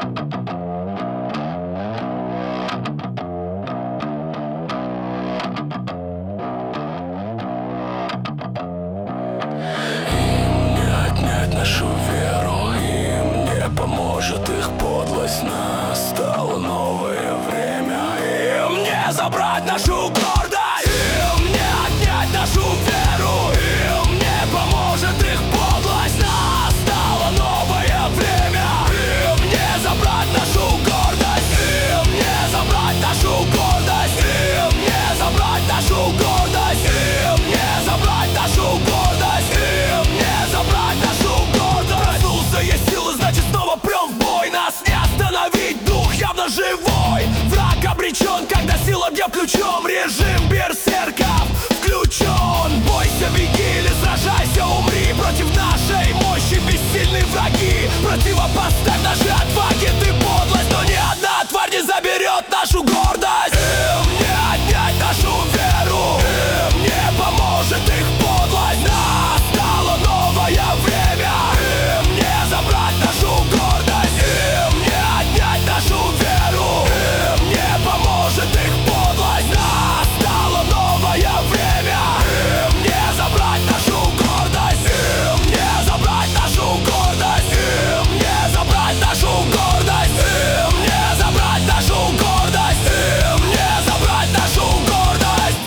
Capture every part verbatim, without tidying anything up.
Нашу веру, им не поможет их подлость. Настало новое время. Им не забрать нашу гордость, им не отнять нашу веру, им не поможет их подлость. Настало новое время. Им не забрать нашу гордость, им не забрать нашу гордость, им не забрать нашу гордость, им не забрать нашу гордость, им не забрать нашу. Есть силы, значит снова прем в бой. Нас не остановить, дух явно живой. Враг обречен, когда сила бьет ключом. Режим берсерков включен. Бойся, беги или сражайся, умри. Против нашей мощи бессильны враги. Противопоставь нашей отваге ты подлость, но ни одна тварь не заберет нашу гордость. Им не отнять нашу веру, им не поможет их подлость. Настало новое время. Забрать нашу гордость, им не отнять нашу веру, им не поможет их подлость. Настало новое время. Им не забрать нашу гордость, им не забрать нашу гордость, им не забрать нашу гордость, им не забрать нашу гордость, им не забрать нашу гордость.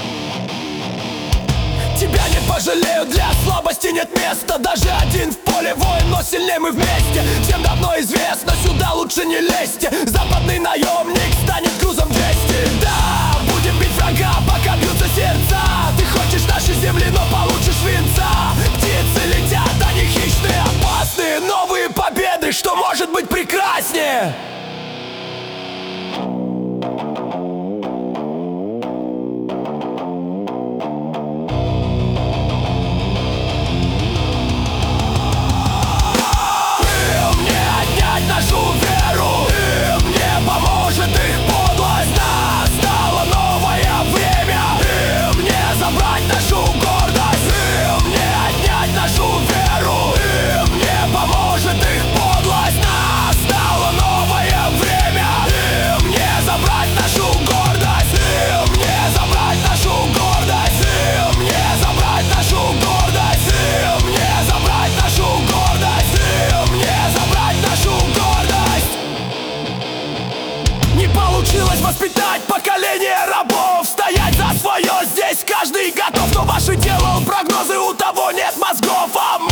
Тебя не пожалеют, для слабости нет места. Даже один в поле воин, но сильнее мы вместе. Всем давно известно, сюда лучше не лезьте. Западный наемник станет грузом двести. Да, будем бить врага, пока бьются сердца. Ты хочешь наши земли, но получишь свинца. Птицы летят, они хищные, опасные. Новые победы, что может быть прекраснее? Нашу веру, им не поможет их подлость. Настало новое время. Им не забрать нашу гордость, им не отнять нашу веру, им не поможет их подлость. Настало новое время. Им не забрать нашу гордость, им не забрать нашу гордость, им не забрать нашу гордость, им не забрать нашу гордость, им не забрать нашу гордость. Не получилось воспитать поколение рабов. Стоять за свое здесь каждый готов, но ваше дело прогнозы, у того нет мозгов. А